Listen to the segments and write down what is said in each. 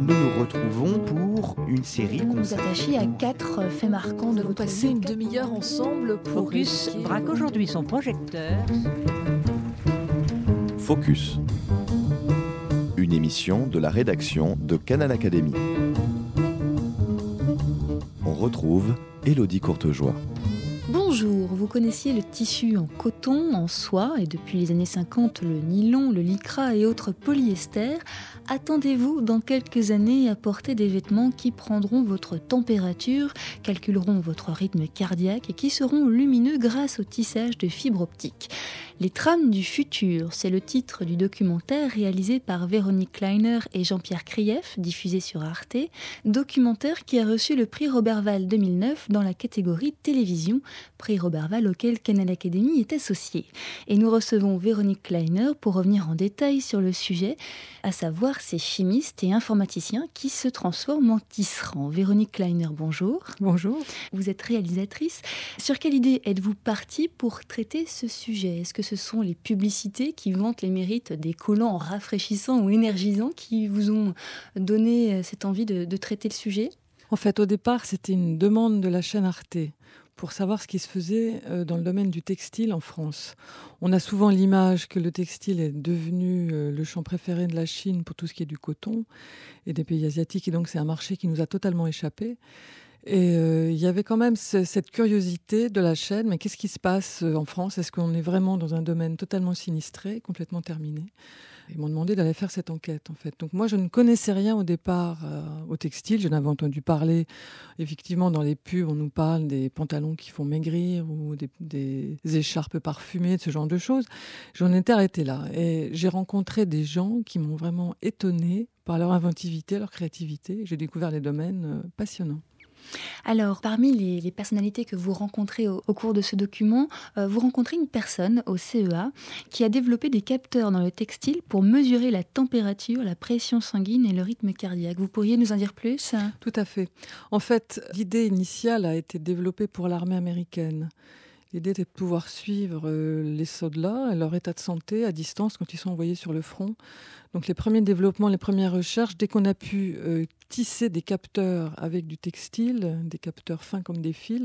nous nous retrouvons pour une série Vous nous consacrée... attachez à 4 faits marquants de Nous votre passer vie. une demi-heure ensemble pour Focus évoquer- braque aujourd'hui son projecteur. Focus. Une émission de la rédaction de Canal Académie. On retrouve Élodie Courtejoie. Bonjour, vous connaissiez le tissu en coton, en soie et depuis les années 50 le nylon, le lycra et autres polyester. Attendez-vous dans quelques années à porter des vêtements qui prendront votre température, calculeront votre rythme cardiaque et qui seront lumineux grâce au tissage de fibres optiques. Les trames du futur, c'est le titre du documentaire réalisé par Véronique Kleiner et Jean-Pierre Krief, diffusé sur Arte, documentaire qui a reçu le prix Roberval 2009 dans la catégorie télévision, prix Roberval auquel Canal Académie est associé. Et nous recevons Véronique Kleiner pour revenir en détail sur le sujet, à savoir ces chimistes et informaticiens qui se transforment en tisserands. Véronique Kleiner, bonjour. Bonjour. Vous êtes réalisatrice. Sur quelle idée êtes-vous partie pour traiter ce sujet ? Est-ce que ce sont les publicités qui vantent les mérites des collants rafraîchissants ou énergisants qui vous ont donné cette envie de traiter le sujet ? En fait, au départ, c'était une demande de la chaîne Arte pour savoir ce qui se faisait dans le domaine du textile en France. On a souvent l'image que le textile est devenu le champ préféré de la Chine pour tout ce qui est du coton et des pays asiatiques, et donc c'est un marché qui nous a totalement échappé. Et il y avait quand même cette curiosité de la chaîne, mais qu'est-ce qui se passe en France ? Est-ce qu'on est vraiment dans un domaine totalement sinistré, complètement terminé ? Ils m'ont demandé d'aller faire cette enquête, en fait. Donc moi, je ne connaissais rien au départ au textile. Je n'avais entendu parler, effectivement, dans les pubs, on nous parle des pantalons qui font maigrir ou des écharpes parfumées, de ce genre de choses. J'en étais arrêtée là. Et j'ai rencontré des gens qui m'ont vraiment étonnée par leur inventivité, leur créativité. J'ai découvert des domaines passionnants. Alors, parmi les personnalités que vous rencontrez au cours de ce document, vous rencontrez une personne au CEA qui a développé des capteurs dans le textile pour mesurer la température, la pression sanguine et le rythme cardiaque. Vous pourriez nous en dire plus ? Tout à fait. En fait, l'idée initiale a été développée pour l'armée américaine. L'idée était de pouvoir suivre les soldats et leur état de santé à distance quand ils sont envoyés sur le front. Donc les premiers développements, les premières recherches, dès qu'on a pu tisser des capteurs avec du textile, des capteurs fins comme des fils,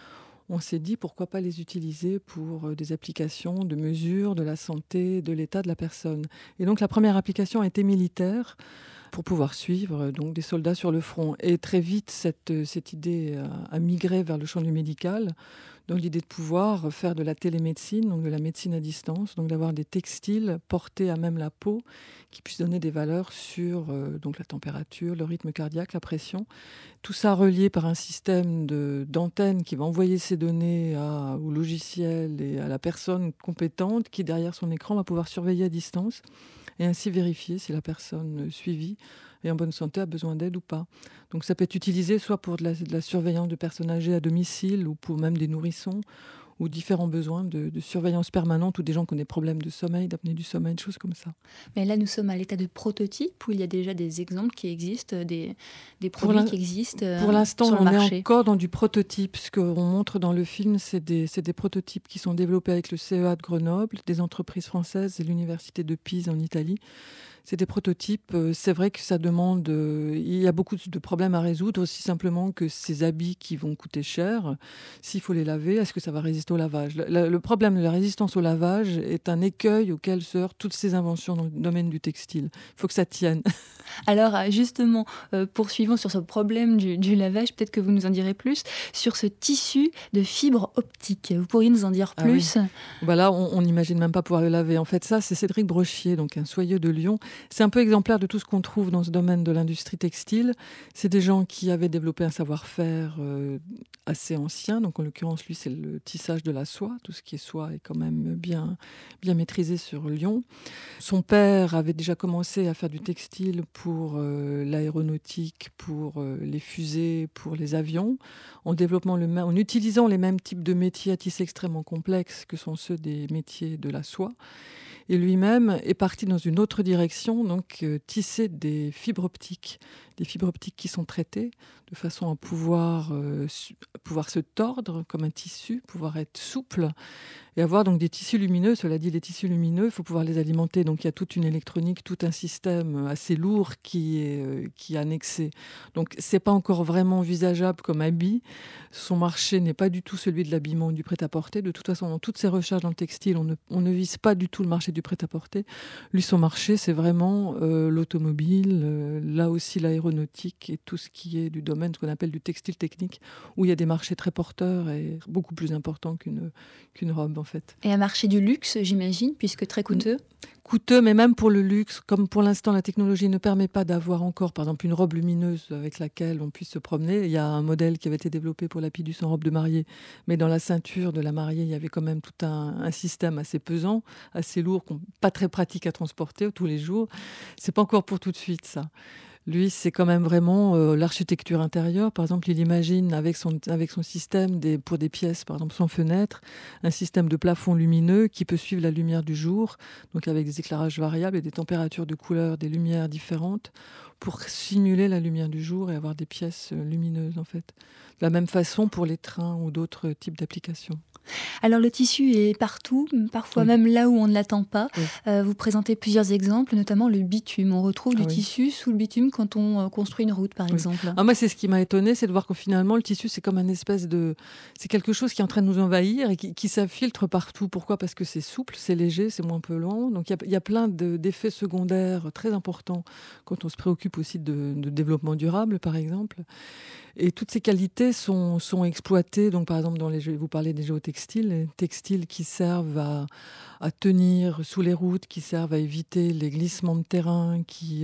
on s'est dit pourquoi pas les utiliser pour des applications de mesure de la santé, de l'état de la personne. Et donc la première application a été militaire pour pouvoir suivre donc des soldats sur le front. Et très vite, cette idée a migré vers le champ du médical. Donc l'idée de pouvoir faire de la télémédecine, donc de la médecine à distance, donc d'avoir des textiles portés à même la peau qui puissent donner des valeurs sur donc la température, le rythme cardiaque, la pression. Tout ça relié par un système d'antenne qui va envoyer ces données au logiciel et à la personne compétente qui, derrière son écran, va pouvoir surveiller à distance et ainsi vérifier si la personne suivie est en bonne santé, a besoin d'aide ou pas. Donc ça peut être utilisé soit pour de la surveillance de personnes âgées à domicile ou pour même des nourrissons ou différents besoins de surveillance permanente ou des gens qui ont des problèmes de sommeil, d'apnée du sommeil, des choses comme ça. Mais là, nous sommes à l'état de prototype où il y a déjà des exemples qui existent, des produits qui existent pour l'instant, sur le on marché. est encore dans du prototype. Ce qu'on montre dans le film, c'est des prototypes qui sont développés avec le CEA de Grenoble, des entreprises françaises et l'université de Pise en Italie. C'est des prototypes. C'est vrai que ça demande... il y a beaucoup de problèmes à résoudre, aussi simplement que ces habits qui vont coûter cher, s'il faut les laver, est-ce que ça va résister au lavage ? Le problème de la résistance au lavage est un écueil auquel se heurtent toutes ces inventions dans le domaine du textile. Il faut que ça tienne. Alors justement, poursuivons sur ce problème du lavage, peut-être que vous nous en direz plus, sur ce tissu de fibres optiques. Vous pourriez nous en dire plus ? Oui. Là, on n'imagine même pas pouvoir le laver. En fait, ça, c'est Cédric Brochier, donc un soyeux de Lyon. C'est un peu exemplaire de tout ce qu'on trouve dans ce domaine de l'industrie textile. C'est des gens qui avaient développé un savoir-faire assez ancien. Donc, en l'occurrence, lui, c'est le tissage de la soie. Tout ce qui est soie est quand même bien maîtrisé sur Lyon. Son père avait déjà commencé à faire du textile pour l'aéronautique, pour les fusées, pour les avions, en utilisant les mêmes types de métiers à tisser extrêmement complexes que sont ceux des métiers de la soie. Et lui-même est parti dans une autre direction, donc tisser des fibres optiques qui sont traitées de façon à pouvoir se tordre comme un tissu, pouvoir être souple et avoir donc des tissus lumineux. Cela dit, les tissus lumineux, il faut pouvoir les alimenter. Donc il y a toute une électronique, tout un système assez lourd qui est annexé. Donc c'est pas encore vraiment envisageable comme habit. Son marché n'est pas du tout celui de l'habillement ou du prêt-à-porter. De toute façon, dans toutes ces recherches dans le textile, on ne vise pas du tout le marché du prêt-à-porter. Lui, son marché, c'est vraiment l'automobile, là aussi l'aéronautique et tout ce qui est du domaine, ce qu'on appelle du textile technique, où il y a des marchés très porteurs et beaucoup plus importants qu'une robe, en fait. Et un marché du luxe, j'imagine, puisque très coûteux. Coûteux, mais même pour le luxe, comme pour l'instant la technologie ne permet pas d'avoir encore, par exemple, une robe lumineuse avec laquelle on puisse se promener. Il y a un modèle qui avait été développé pour la Lapidus en robe de mariée, mais dans la ceinture de la mariée, il y avait quand même tout un système assez pesant, assez lourd, pas très pratique à transporter tous les jours. C'est pas encore pour tout de suite, ça. Lui, c'est quand même vraiment l'architecture intérieure. Par exemple, il imagine avec son système pour des pièces, par exemple sans fenêtre, un système de plafond lumineux qui peut suivre la lumière du jour, donc avec des éclairages variables et des températures de couleurs, des lumières différentes, pour simuler la lumière du jour et avoir des pièces lumineuses, en fait. De la même façon pour les trains ou d'autres types d'applications. Alors le tissu est partout, parfois même là où on ne l'attend pas. Vous présentez plusieurs exemples, notamment le bitume. On retrouve du tissu sous le bitume quand on construit une route, par exemple. Moi, c'est ce qui m'a étonnée, c'est de voir que finalement, le tissu, c'est comme c'est quelque chose qui est en train de nous envahir et qui s'infiltre partout. Pourquoi ? Parce que c'est souple, c'est léger, c'est moins pelant. Donc il y a plein d'effets secondaires très importants quand on se préoccupe aussi de développement durable, par exemple. Et toutes ces qualités sont exploitées. Donc, par exemple, vous parlez des géotextiles, les textiles qui servent à tenir sous les routes, qui servent à éviter les glissements de terrain.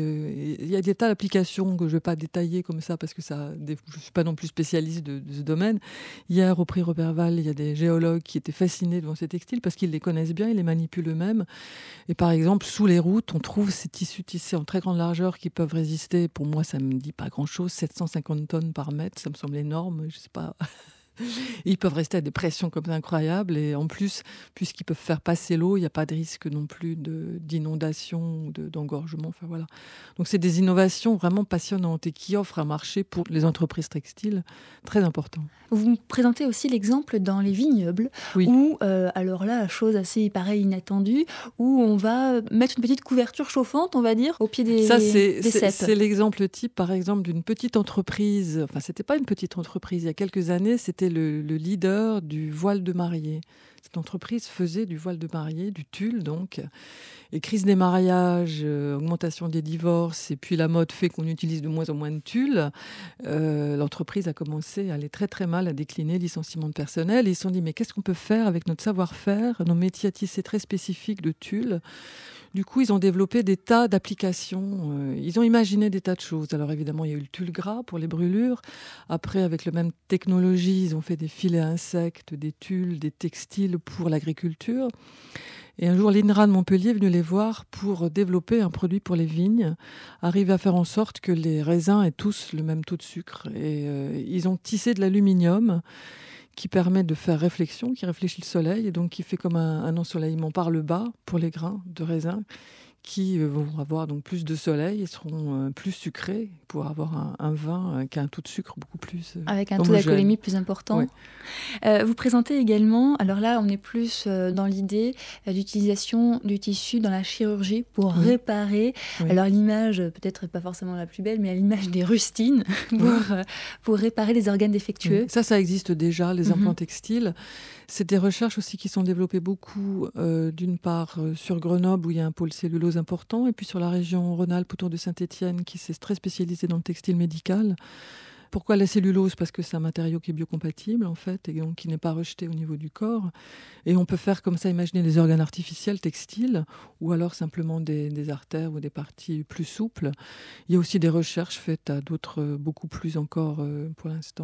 Il y a des tas d'applications que je ne vais pas détailler comme ça parce que je ne suis pas non plus spécialiste de ce domaine. Hier, au prix Roberval, il y a des géologues qui étaient fascinés devant ces textiles parce qu'ils les connaissent bien, ils les manipulent eux-mêmes. Et par exemple, sous les routes, on trouve ces tissus tissés en très grande largeur qui peuvent résister. Pour moi, ça ne me dit pas grand-chose. 750 tonnes par mètre, ça me semble énorme. Je ne sais pas. Ils peuvent rester à des pressions comme ça incroyables. Et en plus, puisqu'ils peuvent faire passer l'eau, il n'y a pas de risque non plus d'inondation ou d'engorgement. Enfin, voilà. Donc, c'est des innovations vraiment passionnantes et qui offrent un marché pour les entreprises textiles très important. Vous présentez aussi l'exemple dans les vignobles, où, alors là, chose assez pareil inattendue, où on va mettre une petite couverture chauffante, on va dire, au pied des cèpes. C'est l'exemple type, par exemple, d'une petite entreprise. Enfin, c'était pas une petite entreprise. Il y a quelques années, c'était le leader du voile de mariée. Cette entreprise faisait du voile de mariée, du tulle donc. Et crise des mariages, augmentation des divorces, et puis la mode fait qu'on utilise de moins en moins de tulle. L'entreprise a commencé à aller très très mal, à décliner, licenciement de personnel. Et ils se sont dit, mais qu'est-ce qu'on peut faire avec notre savoir-faire, nos métiers à tisser très spécifiques de tulle ? Du coup, ils ont développé des tas d'applications. Ils ont imaginé des tas de choses. Alors évidemment, il y a eu le tulle gras pour les brûlures. Après, avec la même technologie, ils ont fait des filets à insectes, des tulles, des textiles pour l'agriculture. Et un jour, l'INRA de Montpellier est venu les voir pour développer un produit pour les vignes, arriver à faire en sorte que les raisins aient tous le même taux de sucre. Et ils ont tissé de l'aluminium qui permet de faire réflexion, qui réfléchit le soleil, et donc qui fait comme un ensoleillement par le bas pour les grains de raisin, qui vont avoir donc plus de soleil et seront plus sucrés pour avoir un vin qui a un taux de sucre beaucoup plus avec un taux d'alcoolémie plus important. Oui. Vous présentez également, alors là on est plus dans l'idée d'utilisation du tissu dans la chirurgie pour réparer. Alors l'image peut-être pas forcément la plus belle, mais à l'image des rustines pour réparer les organes défectueux. Ça existe déjà, les implants textiles. C'est des recherches aussi qui sont développées beaucoup, d'une part sur Grenoble où il y a un pôle cellulose important, et puis sur la région Rhône-Alpes autour de Saint-Étienne qui s'est très spécialisée dans le textile médical. Pourquoi la cellulose ? Parce que c'est un matériau qui est biocompatible en fait, et donc qui n'est pas rejeté au niveau du corps. Et on peut faire comme ça, imaginer des organes artificiels textiles, ou alors simplement des artères ou des parties plus souples. Il y a aussi des recherches faites à d'autres, beaucoup plus encore, pour l'instant,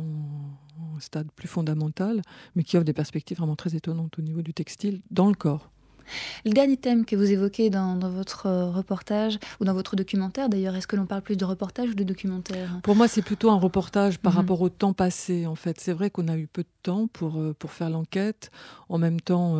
en stade plus fondamental, mais qui offrent des perspectives vraiment très étonnantes au niveau du textile dans le corps. Le dernier thème que vous évoquez dans votre reportage, ou dans votre documentaire d'ailleurs, est-ce que l'on parle plus de reportage ou de documentaire ? Pour moi, c'est plutôt un reportage par rapport au temps passé, en fait. C'est vrai qu'on a eu peu de temps pour faire l'enquête. En même temps,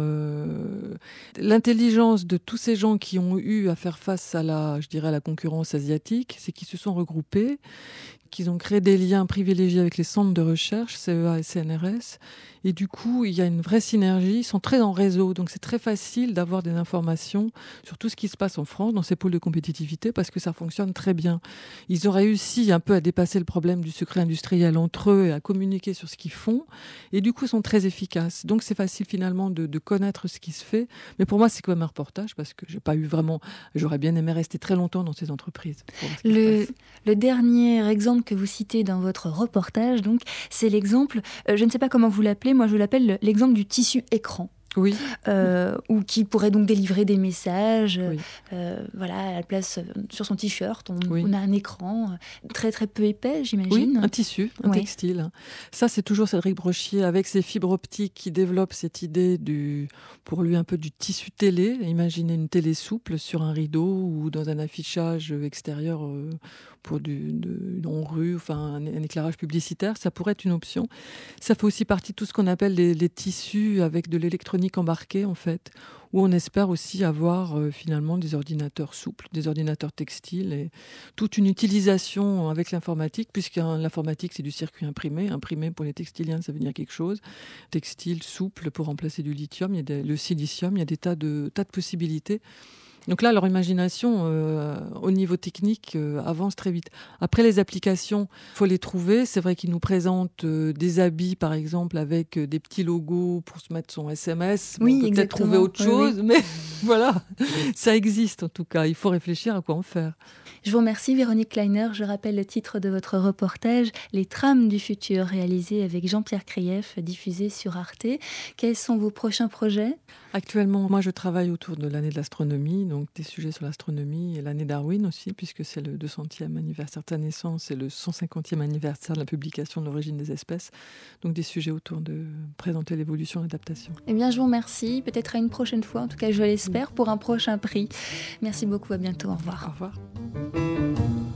l'intelligence de tous ces gens qui ont eu à faire face à la concurrence asiatique, c'est qu'ils se sont regroupés, qu'ils ont créé des liens privilégiés avec les centres de recherche, CEA et CNRS, Et du coup, il y a une vraie synergie. Ils sont très en réseau, donc c'est très facile d'avoir des informations sur tout ce qui se passe en France, dans ces pôles de compétitivité, parce que ça fonctionne très bien. Ils ont réussi un peu à dépasser le problème du secret industriel entre eux et à communiquer sur ce qu'ils font. Et du coup, ils sont très efficaces. Donc, c'est facile finalement de connaître ce qui se fait. Mais pour moi, c'est quand même un reportage, parce que j'ai pas eu vraiment... J'aurais bien aimé rester très longtemps dans ces entreprises. Le dernier exemple que vous citez dans votre reportage, donc, c'est l'exemple, je ne sais pas comment vous l'appelez, moi je l'appelle l'exemple du tissu écran. Oui. Ou qui pourrait donc délivrer des messages. Oui. Voilà, à la place, sur son t-shirt, Oui. on a un écran très très peu épais, j'imagine. Oui, un tissu, un textile. Ça, c'est toujours Cédric Brochier avec ses fibres optiques qui développe cette idée pour lui un peu du tissu télé. Imaginez une télé souple sur un rideau ou dans un affichage extérieur pour en rue, enfin un éclairage publicitaire, ça pourrait être une option. Ça fait aussi partie de tout ce qu'on appelle les tissus avec de l'électronique embarquée en fait, où on espère aussi avoir finalement des ordinateurs souples, des ordinateurs textiles et toute une utilisation avec l'informatique, puisque l'informatique c'est du circuit imprimé. Imprimé pour les textiliens, ça veut dire quelque chose. Textile souple pour remplacer du lithium, le silicium, il y a des tas de possibilités. Donc là, leur imagination, au niveau technique, avance très vite. Après, les applications, il faut les trouver. C'est vrai qu'ils nous présentent des habits, par exemple, avec des petits logos pour se mettre son SMS. Oui, on peut peut-être trouver autre chose, mais voilà, ça existe en tout cas. Il faut réfléchir à quoi en faire. Je vous remercie, Véronique Kleiner. Je rappelle le titre de votre reportage, Les trames du futur, réalisé avec Jean-Pierre Krief, diffusé sur Arte. Quels sont vos prochains projets ? Actuellement, moi, je travaille autour de l'année de l'astronomie, donc des sujets sur l'astronomie et l'année Darwin aussi, puisque c'est le 200e anniversaire de sa naissance et le 150e anniversaire de la publication de l'origine des espèces. Donc des sujets autour de présenter l'évolution et l'adaptation. Eh bien, je vous remercie. Peut-être à une prochaine fois, en tout cas, je l'espère, pour un prochain prix. Merci beaucoup, à bientôt, au revoir. Au revoir.